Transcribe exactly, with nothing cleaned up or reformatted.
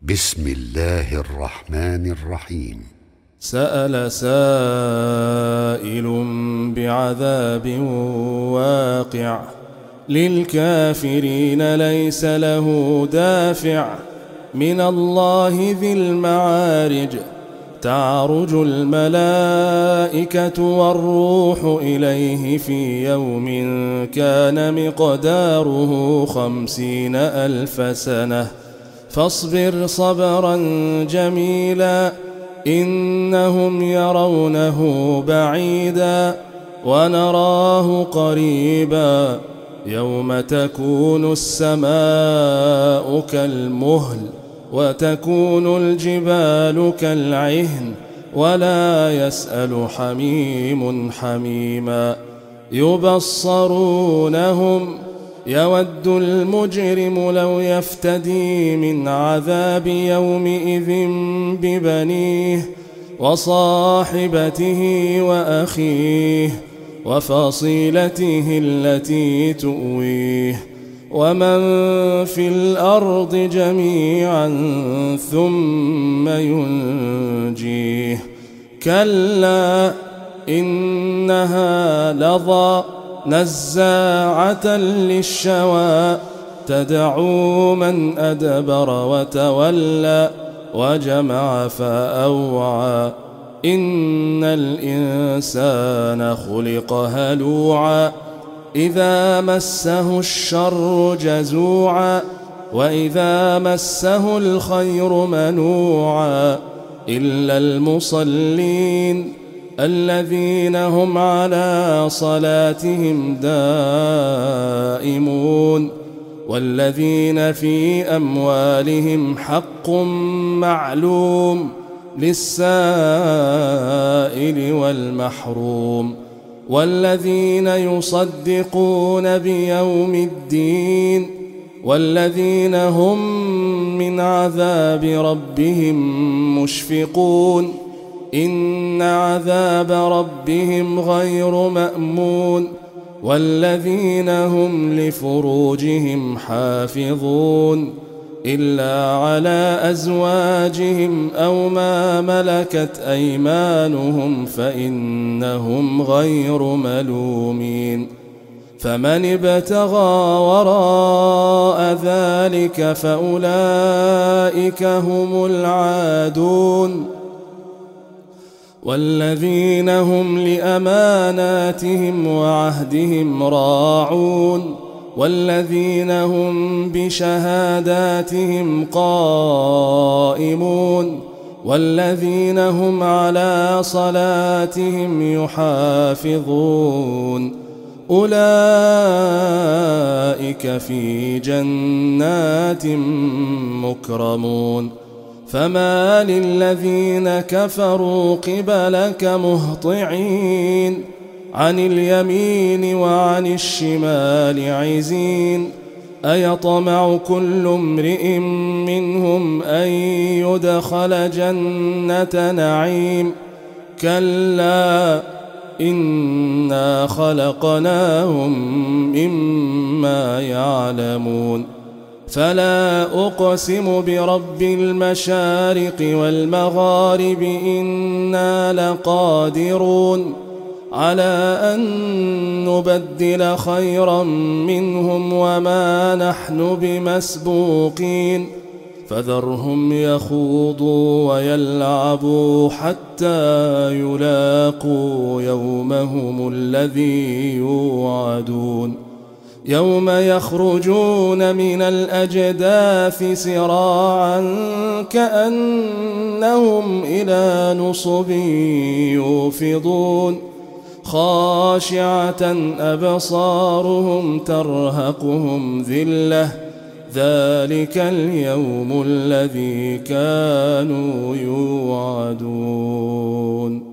بسم الله الرحمن الرحيم. سأل سائل بعذاب واقع للكافرين ليس له دافع من الله ذي المعارج تعرج الملائكة والروح إليه في يوم كان مقداره خمسين ألف سنة فاصبر صبرا جميلا إنهم يرونه بعيدا ونراه قريبا يوم تكون السماء كالمهل وتكون الجبال كالعهن ولا يسأل حميم حميما يبصرونهم يود المجرم لو يفتدي من عذاب يومئذ ببنيه وصاحبته وأخيه وفصيلته التي تؤويه ومن في الأرض جميعا ثم ينجيه كلا إنها لظى نزاعة للشوى تدعو من أدبر وتولى وجمع فأوعى إن الإنسان خلق هلوعا إذا مسه الشر جزوعا وإذا مسه الخير منوعا إلا المصلين الذين هم على صلاتهم دائمون والذين في أموالهم حق معلوم للسائل والمحروم والذين يصدقون بيوم الدين والذين هم من عذاب ربهم مشفقون إن عذاب ربهم غير مأمون والذين هم لفروجهم حافظون إلا على أزواجهم أو ما ملكت أيمانهم فإنهم غير ملومين فمن ابتغى وراء ذلك فأولئك هم العادون والذين هم لأماناتهم وعهدهم راعون والذين هم بشهاداتهم قائمون والذين هم على صلاتهم يحافظون أولئك في جنات مكرمون فما للذين كفروا قبلك مهطعين عن اليمين وعن الشمال عزين أيطمع كل امرئ منهم أن يدخل جنة نعيم كلا إنا خلقناهم مما يعلمون فلا أقسم برب المشارق والمغارب إنا لقادرون على أن نبدل خيرا منهم وما نحن بمسبوقين فذرهم يخوضوا ويلعبوا حتى يلاقوا يومهم الذي يوعدون يوم يخرجون من الأجداث سراعا كأنهم إلى نصب يوفضون خاشعة أبصارهم ترهقهم ذلة ذلك اليوم الذي كانوا يوعدون.